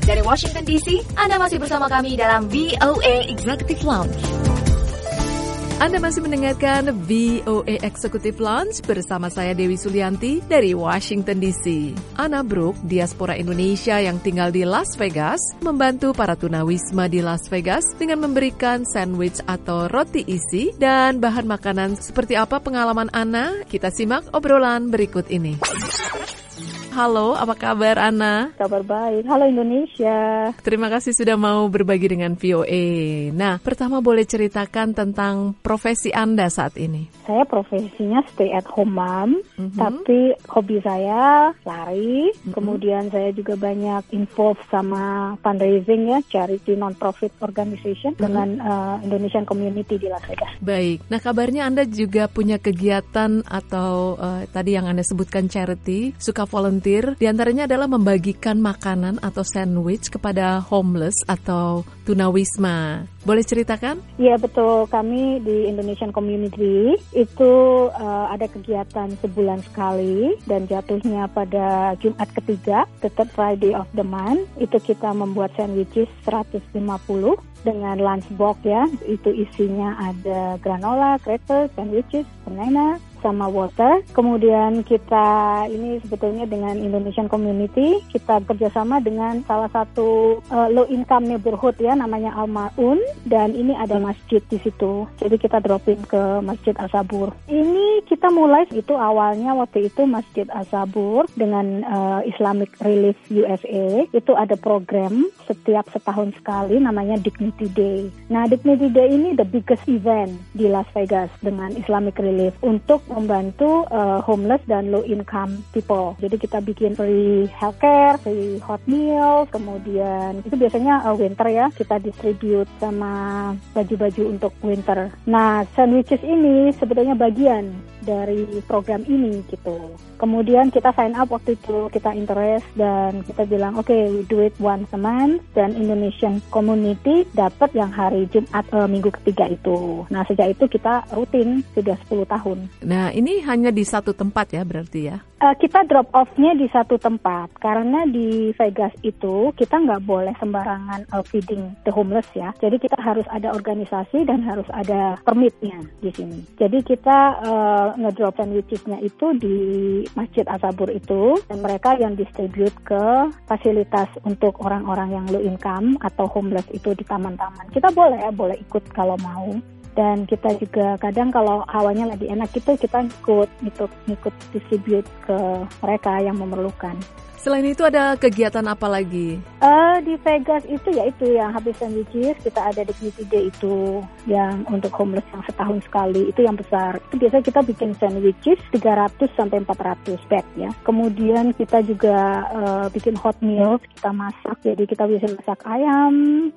Dari Washington DC, Anda masih bersama kami dalam VOA Executive Lounge. Anda masih mendengarkan VOA Executive Lounge bersama saya Dewi Sulianti dari Washington DC. Anna Brooke, diaspora Indonesia yang tinggal di Las Vegas, membantu para tunawisma di Las Vegas dengan memberikan sandwich atau roti isi dan bahan makanan. Seperti apa pengalaman Anna? Kita simak obrolan berikut ini. Halo, apa kabar Anna? Kabar baik. Halo Indonesia. Terima kasih sudah mau berbagi dengan VOA. Nah, pertama boleh ceritakan tentang profesi Anda saat ini. Saya profesinya stay at home mom, tapi hobi saya lari. Kemudian saya juga banyak involved sama fundraising ya, charity non-profit organization dengan Indonesian community di Las Vegas. Baik. Nah, kabarnya Anda juga punya kegiatan atau tadi yang Anda sebutkan charity, suka volunteer. Di antaranya adalah membagikan makanan atau sandwich kepada homeless atau tunawisma. Boleh ceritakan? Iya betul, kami di Indonesian Community itu ada kegiatan sebulan sekali dan jatuhnya pada Jumat ketiga, the third Friday of the month. Itu kita membuat sandwiches 150 dengan lunchbox ya. Itu isinya ada granola, crackers, sandwiches, banana, sama water. Kemudian kita ini sebetulnya dengan Indonesian Community, kita kerjasama dengan salah satu low income neighborhood ya, namanya Al-Maun, dan ini ada masjid di situ. Jadi kita dropin ke Masjid As-Sabur. Ini kita mulai itu awalnya waktu itu Masjid As-Sabur dengan Islamic Relief USA. Itu ada program setiap setahun sekali namanya Dignity Day. Nah, Dignity Day ini the biggest event di Las Vegas dengan Islamic Relief untuk membantu homeless dan low income people. Jadi kita bikin free healthcare, free hot meal, kemudian itu biasanya winter ya, kita distribute sama baju-baju untuk winter. Nah, sandwiches ini sebetulnya bagian dari program ini gitu. Kemudian kita sign up waktu itu, kita interest dan kita bilang okay, we do it once a month, dan Indonesian Community dapat yang hari Jumat minggu ketiga itu. Nah, sejak itu kita rutin sudah 10 tahun. Nah, ini hanya di satu tempat ya berarti ya? Kita drop off-nya di satu tempat karena di Vegas itu kita nggak boleh sembarangan feeding the homeless ya. Jadi kita harus ada organisasi dan harus ada permitnya di sini. Jadi kita ngedrop sandwiches-nya itu di Masjid As-Sabur itu, dan mereka yang distribute ke fasilitas untuk orang-orang yang low income atau homeless itu di taman-taman. Kita boleh ikut kalau mau. Dan kita juga kadang kalau hawanya lagi enak gitu, kita ngikut distribute ke mereka yang memerlukan. Selain itu ada kegiatan apa lagi? Di Vegas itu ya itu yang habis sandwiches, kita ada Dignity Day itu yang untuk homeless yang setahun sekali, itu yang besar. Itu biasanya kita bikin sandwiches 300 sampai 400 bag ya. Kemudian kita juga bikin hot meals, kita masak. Jadi kita bisa masak ayam,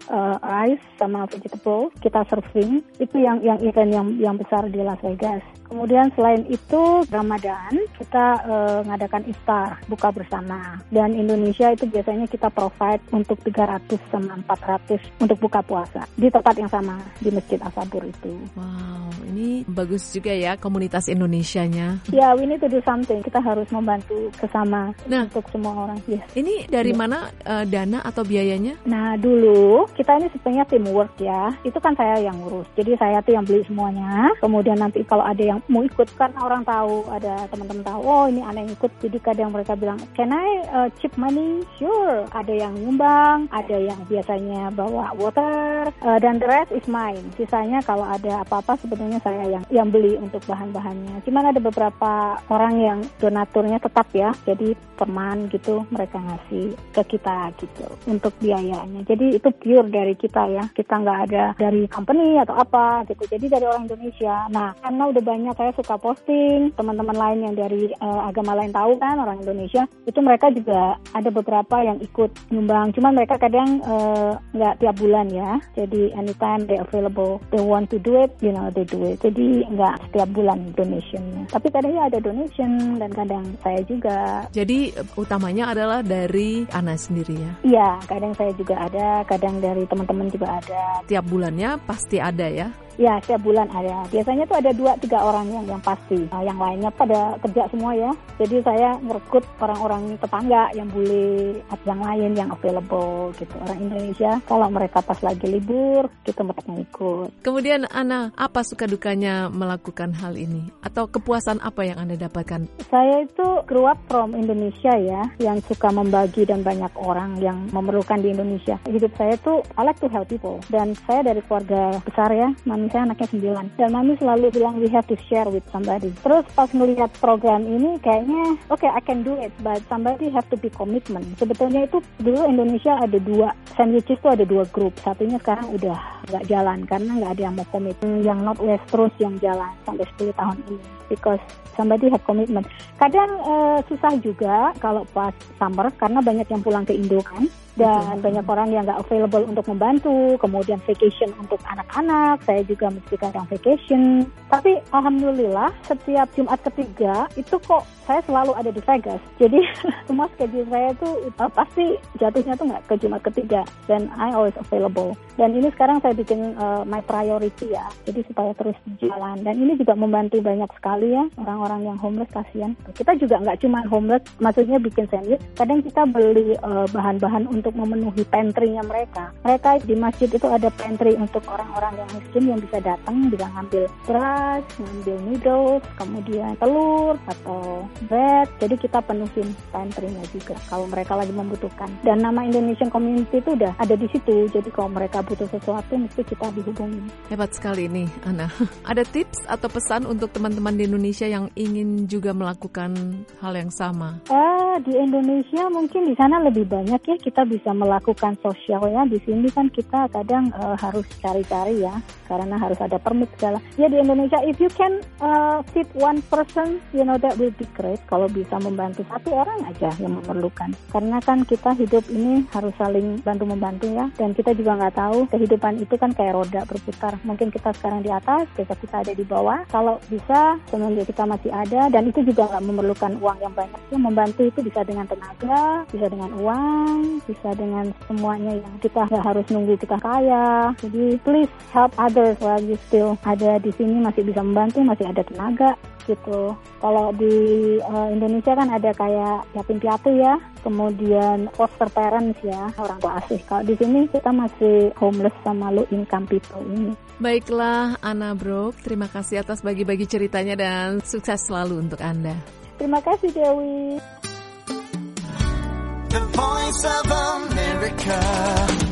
rice sama vegetable, kita serving. Itu yang event yang besar di Las Vegas. Kemudian selain itu Ramadan kita ngadakan iftar, buka bersama. Dan Indonesia itu biasanya kita provide untuk 300 sama 400 untuk buka puasa di tempat yang sama di Masjid As-Sabur itu. Wow, ini bagus juga ya komunitas Indonesianya. Ya, we need to do something. Kita harus membantu sesama untuk semua orang. Yes. Ini dari mana dana atau biayanya? Nah, dulu kita ini sebenarnya teamwork ya. Itu kan saya yang ngurus. Jadi saya tuh yang beli semuanya. Kemudian nanti kalau ada yang mau ikut, kan orang tahu, ada teman-teman tahu, oh ini ada yang ikut. Jadi kadang mereka bilang, can I chip money? Sure. Ada yang nyumbang, ada yang biasanya bawa water, dan the rest is mine. Sisanya kalau ada apa-apa sebenarnya saya yang beli untuk bahan-bahannya. Cuman ada beberapa orang yang donaturnya tetap ya, jadi per month gitu mereka ngasih ke kita gitu untuk biayanya. Jadi itu pure dari kita ya, kita nggak ada dari company atau apa gitu. Jadi dari orang Indonesia. Nah, karena udah banyak saya suka posting, teman-teman lain yang dari agama lain tahu kan orang Indonesia, itu mereka juga ada beberapa yang ikut nyumbang. Cuman mereka kadang nggak tiap bulan ya. Jadi anytime they available, they want to do it, they do it. Jadi nggak setiap bulan donationnya. Tapi kadang ya ada donation dan kadang saya juga. Jadi utamanya adalah dari Ana sendiri ya? Iya, kadang saya juga ada, kadang dari teman-teman juga ada. Tiap bulannya pasti ada ya? Ya, setiap bulan ada. Biasanya tuh ada 2-3 orang yang pasti. Yang lainnya pada kerja semua ya. Jadi saya merekrut orang-orang tetangga tetangga yang bule atau yang lain yang available gitu. Orang Indonesia kalau mereka pas lagi libur kita mereka ikut. Kemudian Ana, apa suka dukanya melakukan hal ini? Atau kepuasan apa yang Anda dapatkan? Saya itu grew up from Indonesia ya, yang suka membagi dan banyak orang yang memerlukan di Indonesia. Hidup saya tuh I like to help people. Dan saya dari keluarga besar ya, mami saya anaknya 9. Dan mami selalu bilang we have to share with somebody. Terus pas ngelihat program ini kayaknya okay, I can do it, but somebody have to be commitment. Sebetulnya itu dulu Indonesia ada 2 sandwiches tuh ada 2 grup. Satunya sekarang udah nggak jalan karena nggak ada yang mau komit. Yang Northwest terus yang jalan sampai 10 tahun ini because somebody have commitment. Kadang susah juga kalau pas summer karena banyak yang pulang ke Indo kan. Dan banyak orang yang nggak available untuk membantu, kemudian vacation untuk anak-anak, saya juga mesti kadang vacation. Tapi alhamdulillah setiap Jumat ketiga itu kok saya selalu ada di Vegas. Jadi semua schedule saya tuh pasti jatuhnya tuh nggak ke Jumat ketiga dan I always available. Dan ini sekarang saya bikin my priority ya, jadi supaya terus jalan. Dan ini juga membantu banyak sekali ya orang-orang yang homeless, kasihan. Kita juga nggak cuma homeless, maksudnya bikin sandwich. Kadang kita beli bahan-bahan untuk memenuhi pantry-nya mereka. Mereka di masjid itu ada pantry untuk orang-orang yang miskin yang bisa datang, bisa ngambil beras, ngambil noodles, kemudian telur atau bread. Jadi kita penuhin pantry-nya juga kalau mereka lagi membutuhkan. Dan nama Indonesian Community itu udah ada di situ. Jadi kalau mereka butuh sesuatu mesti kita dihubungin. Hebat sekali nih, Ana. Ada tips atau pesan untuk teman-teman di Indonesia yang ingin juga melakukan hal yang sama? Di Indonesia mungkin di sana lebih banyak ya kita bisa melakukan sosial ya. Di sini kan kita kadang harus cari-cari ya karena harus ada permit segala. Ya di Indonesia if you can feed one person, you know that will be great. Kalau bisa membantu satu orang aja yang memerlukan. Karena kan kita hidup ini harus saling bantu-membantu ya. Dan kita juga nggak tahu kehidupan itu kan kayak roda berputar. Mungkin kita sekarang di atas, besok kita ada di bawah. Kalau bisa semenjak kita masih ada dan itu juga nggak memerlukan uang yang banyak. Ya, membantu itu bisa dengan tenaga, bisa dengan uang, bisa dengan semuanya yang kita nggak harus nunggu kita kaya. Jadi please help others while you still ada di sini, masih bisa membantu, masih ada tenaga gitu. Kalau di Indonesia kan ada kayak yatim piatu ya, kemudian foster parents ya, orang tua asuh. Kalau di sini kita masih homeless sama low income people ini. Baiklah, Ana Brooke, terima kasih atas bagi-bagi ceritanya dan sukses selalu untuk Anda. Terima kasih Dewi. The Voice of America.